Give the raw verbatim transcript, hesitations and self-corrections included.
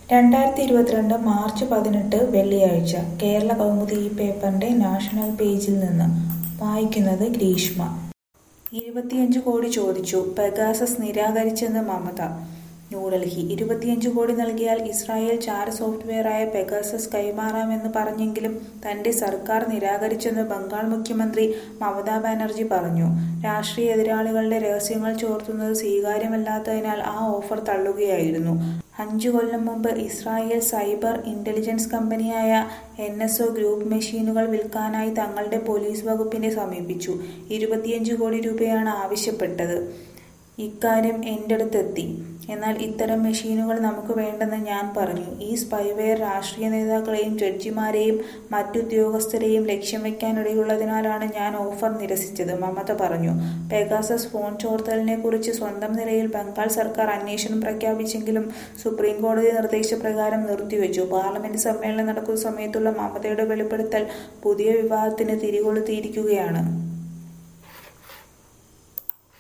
രണ്ടായിരത്തി ഇരുപത്തിരണ്ട് മാർച്ച് പതിനെട്ട് വെള്ളിയാഴ്ച കേരള കൗമുദി ഈ പേപ്പറിന്റെ നാഷണൽ പേജിൽ നിന്ന് വായിക്കുന്നത് ഗ്രീഷ്മ. ഇരുപത്തിയഞ്ച് കോടി ചോദിച്ചു, പെഗാസസ് നിരാകരിച്ചെന്ന് മമത. ന്യൂഡൽഹി. ഇരുപത്തിയഞ്ച് കോടി നൽകിയാൽ ഇസ്രായേൽ ചാര സോഫ്റ്റ്വെയറായ പെഗാസസ് കൈമാറാമെന്ന് പറഞ്ഞെങ്കിലും തന്റെ സർക്കാർ നിരാകരിച്ചെന്ന് ബംഗാൾ മുഖ്യമന്ത്രി മമതാ ബാനർജി പറഞ്ഞു. രാഷ്ട്രീയ എതിരാളികളുടെ രഹസ്യങ്ങൾ ചോർത്തുന്നത് സ്വീകാര്യമല്ലാത്തതിനാൽ ആ ഓഫർ തള്ളുകയായിരുന്നു. അഞ്ചു കൊല്ലം മുമ്പ് ഇസ്രായേൽ സൈബർ ഇന്റലിജൻസ് കമ്പനിയായ എൻ എസ് ഒ ഗ്രൂപ്പ് മെഷീനുകൾ വിൽക്കാനായി തങ്ങളുടെ പോലീസ് വകുപ്പിനെ സമീപിച്ചു. ഇരുപത്തിയഞ്ച് കോടി രൂപയാണ് ആവശ്യപ്പെട്ടത്. ഇക്കാര്യം എന്റെടുത്തെത്തി. എന്നാൽ ഇത്തരം മെഷീനുകൾ നമുക്ക് വേണ്ടെന്ന് ഞാൻ പറഞ്ഞു. ഈ സ്പൈവെയർ രാഷ്ട്രീയ നേതാക്കളെയും ജഡ്ജിമാരെയും മറ്റുദ്യോഗസ്ഥരെയും ലക്ഷ്യം വെക്കാനിടയുള്ളതിനാലാണ് ഞാൻ ഓഫർ നിരസിച്ചത്, മമത പറഞ്ഞു. പെഗാസസ് ഫോൺ ചോർത്തലിനെ കുറിച്ച് സ്വന്തം നിലയിൽ ബംഗാൾ സർക്കാർ അന്വേഷണം പ്രഖ്യാപിച്ചെങ്കിലും സുപ്രീം കോടതി നിർദ്ദേശപ്രകാരം നിർത്തിവെച്ചു. പാർലമെന്റ് സമ്മേളനം നടക്കുന്ന സമയത്തുള്ള മമതയുടെ വെളിപ്പെടുത്തൽ പുതിയ വിവാദത്തിന് തിരികൊളുത്തിയിരിക്കുകയാണ്.